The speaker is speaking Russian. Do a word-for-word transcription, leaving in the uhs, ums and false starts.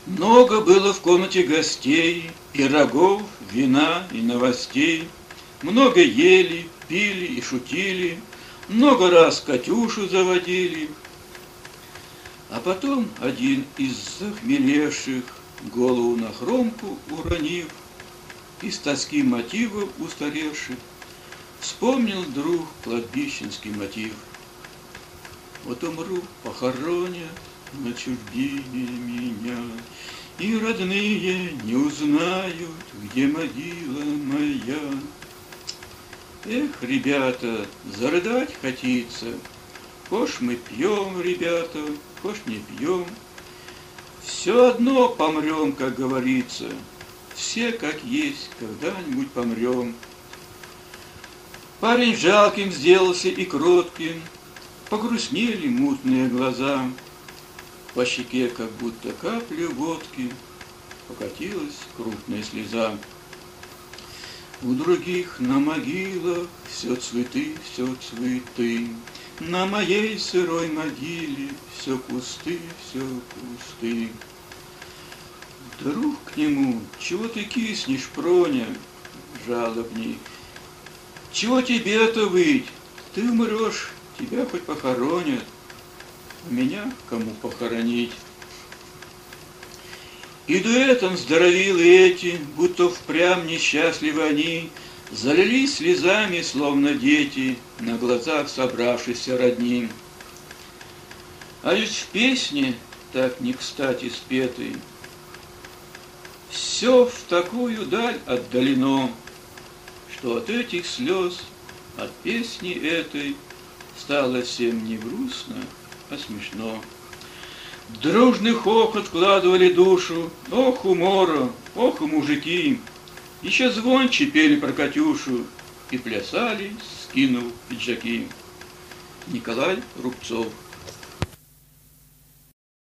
Много было в комнате гостей, пирогов, вина и новостей. Много ели, пили и шутили, много раз Катюшу заводили. А потом один из захмелевших, голову на хромку уронив, из тоски мотивов устаревших, вспомнил друг кладбищенский мотив. Вот умру, похоронят на чужбине меня, и родные не узнают, где могила моя. Эх, ребята, зарыдать хотится, хошь мы пьем, ребята, хошь не пьем, все одно помрем, как говорится, все как есть, когда-нибудь помрем. Парень жалким сделался и кротким, погрустнели мутные глаза, по щеке, как будто капля водки, покатилась крупная слеза. У других на могилах все цветы, все цветы, на моей сырой могиле все кусты, все кусты. Друг к нему: чего ты киснешь, Проня, жалобней? Чего тебе-то выть? Ты умрешь, тебя хоть похоронят, а меня кому похоронить? И дуэтом здоровилы эти, будто впрямь несчастливы они, залились слезами, словно дети, на глазах собравшейся родни. А ведь в песне, так не кстати спетой, все в такую даль отдалено, что от этих слез, от песни этой, стало всем не грустно, а смешно. Дружный хохот вкладывали душу, ох, умора, ох, мужики, еще звонче пели про Катюшу и плясали, скинув пиджаки. Николай Рубцов.